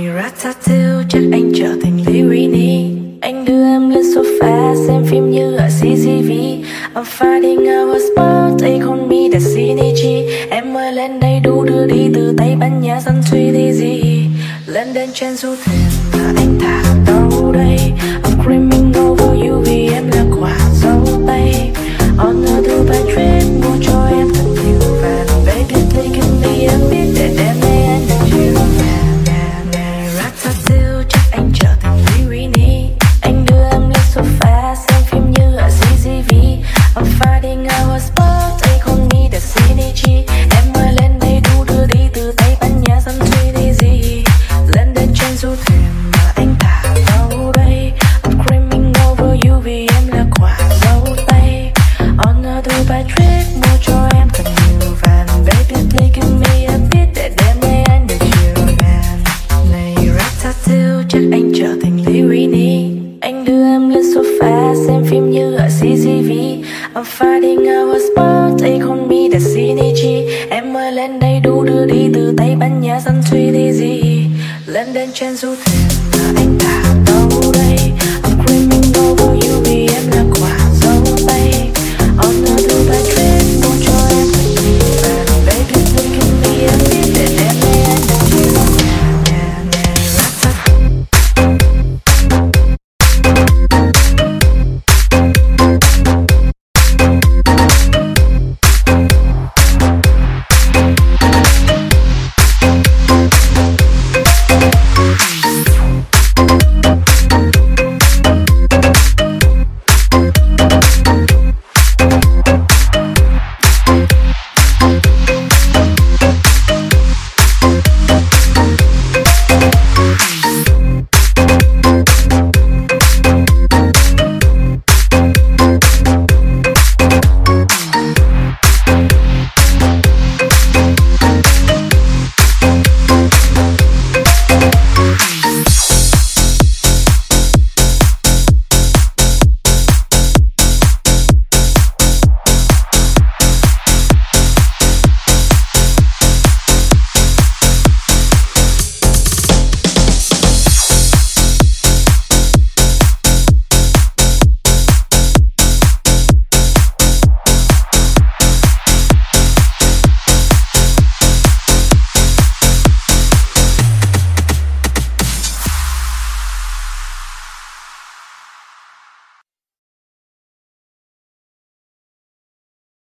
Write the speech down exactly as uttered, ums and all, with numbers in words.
Ratatouille chắc anh trở thành Lirini. Anh đưa em lên sofa xem phim như ở xê xê vê. I'm finding our spot, take on me destiny. Em ơi lên đây đu đưa đi từ Tây Ban Nha sang Tunisia. Lên đến trên du thuyền mà anh thả đâu đây. I'm creaming over you vì em là quả dâu tây. On a Dubai trip mua cho em thật nhiều vàng. Baby please give me a bit để đêm nay anh được chiều vàng. Ratatouille chắc anh trở thành Lirini. Anh đưa em lên sofa xem phim như ở xê xê vê. I'm finding our spot, take on me destiny. Em ơi lên đây đu đưa đi từ Tây Ban Nha sang Tunisia. Lên đến trên du thuyền mà anh thả đâu đây. I'm creaming over you vì em là quả dâu tây. On a Dubai trip mua cho em thật nhiều vàng. Baby please give me a bit để đêm nay anh được chiều vàng. Này Ratatouille chắc anh trở thành Lirini. Anh đưa em lên sofa xem phim như ở xê xê vê. I'm finding our spot, take on me destiny. Em ơi lên đây đu đưa đi từ Tây Ban Nha sang Tunisia. Lên đến trên du thuyền mà anh thả đâu đây. I'm creaming over you vì em là